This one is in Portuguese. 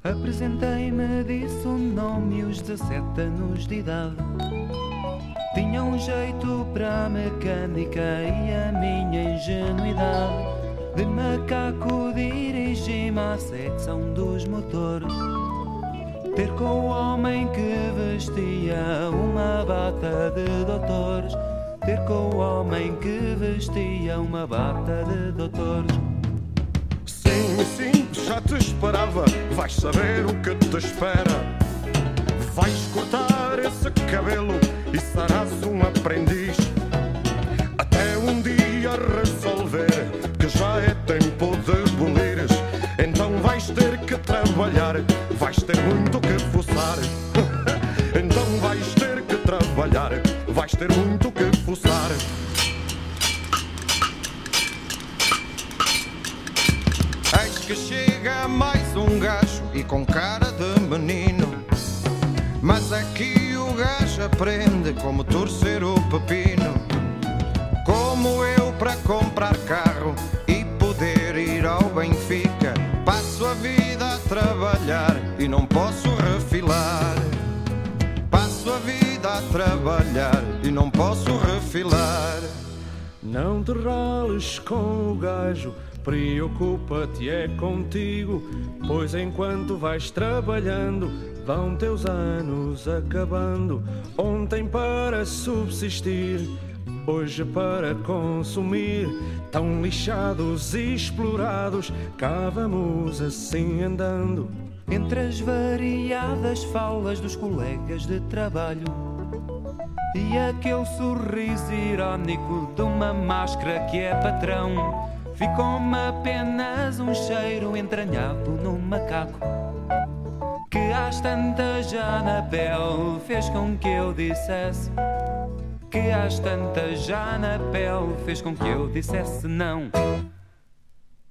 Apresentei-me, disse o nome e os 17 anos de idade. Tinha um jeito para a mecânica e a minha ingenuidade. De macaco dirigi-me à secção dos motores, ter com o homem que vestia uma bata de doutores, ter com o homem que vestia uma bata de doutores. Sim, sim, já te esperava, vais saber o que te espera. Vais cortar esse cabelo e serás um aprendiz, até um dia resolver que já é tempo de bolires. Então vais ter que trabalhar, vais ter muito que fuçar. Então vais ter que trabalhar, vais ter muito que fuçar. Eis que chega mais um gajo e com cara de menino, mas aqui o gajo aprende como torcer o pepino. Como eu para comprar carro e poder ir ao Benfica, passo a vida a trabalhar e não posso refilar. Passo a vida a trabalhar e não posso refilar. Não te rales com o gajo, preocupa-te é contigo, pois enquanto vais trabalhando vão teus anos acabando. Ontem para subsistir, hoje para consumir, tão lixados e explorados, cá vamos assim andando. Entre as variadas falas dos colegas de trabalho e aquele sorriso irónico de uma máscara que é patrão, ficou-me apenas um cheiro entranhado no macaco, que às tantas já na pele fez com que eu dissesse, que às tantas já na pele fez com que eu dissesse não.